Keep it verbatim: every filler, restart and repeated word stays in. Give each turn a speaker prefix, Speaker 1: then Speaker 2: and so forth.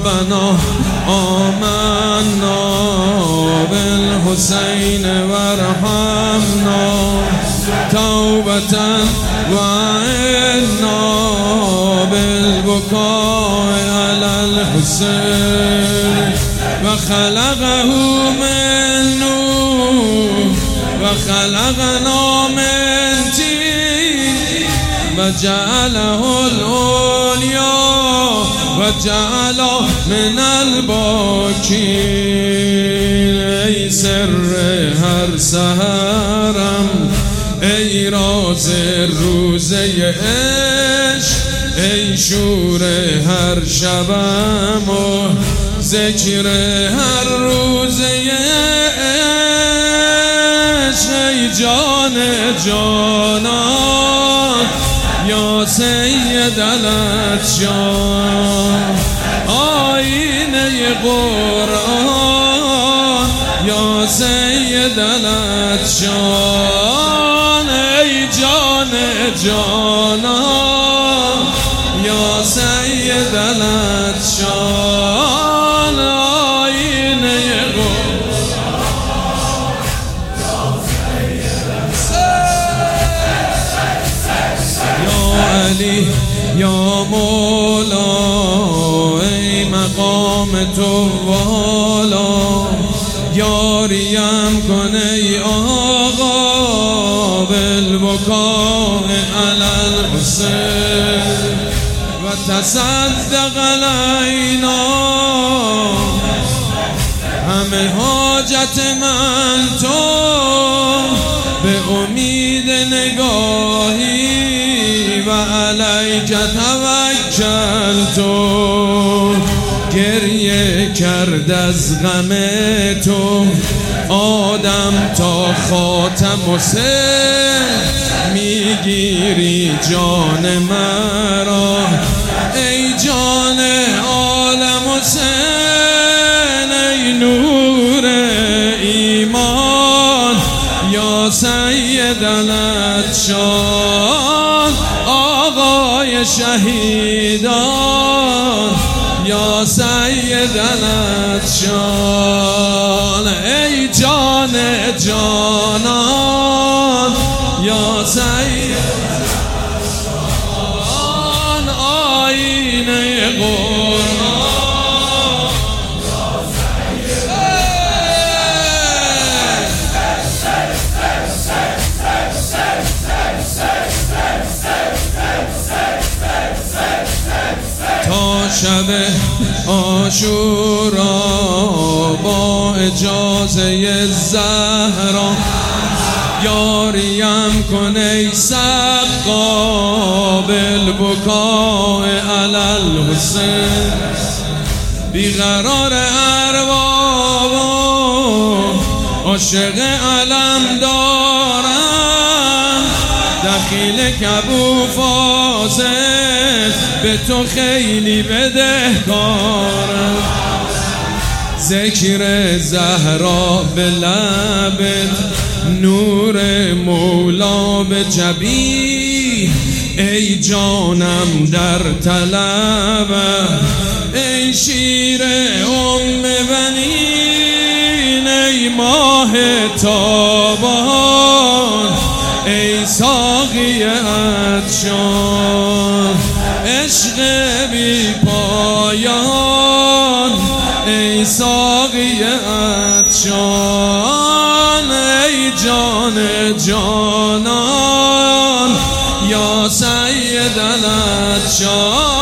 Speaker 1: ربنا آمنا بالحسین وارحمنا توبة وعنا بالبكاء على الحسين وخلقه من نور وخلقنا من طين وجعله العليا وجعل من الباکین. ای سر هر سحرم، ای راز روزه عشق، ای شور هر شبم و ذکر هر روزه عشق. ای جان جانان یا سید الاطیان، آینه قرآن یا سید الاطیان. ای جان جانان یا سید الاطیان، آینه قرآن یا سید الاطیان. یا علی یا مولا، ای مقام تو والا، یاریم کن ای آقا بالبکاء علی الحسین و تصدق علینا. همه حاجت من تو، به امید نگاهی و علیک توکلت. گریه کرد از غم تو آدم تا خاتم و سر، میگیری جان مرا ای جان عالم حسین. ای نور ایمان یا سید الاطیان، آقای شهیدان یا سید الاطیان. ای جان جانان یا سید الاطیان، آینه قرآن یا سید تا شب عاشورا با اجازه زهرا، یاریم کن ای سقا بالبکاء علی الحسین. بیقرار ارباب عاشق علم دارم، دخیل کبو فاضل به تو خیلی بدهکارم. ذکر زهرا به لبت، نور مولا به جبین. ای جانم در طلبم، ای شیر ام بنین. ای ماه تابان، ای ساقی عطشان. عشق بی پایان، ای ساقی عطشان. ای جان جانان یا سید الاطیان.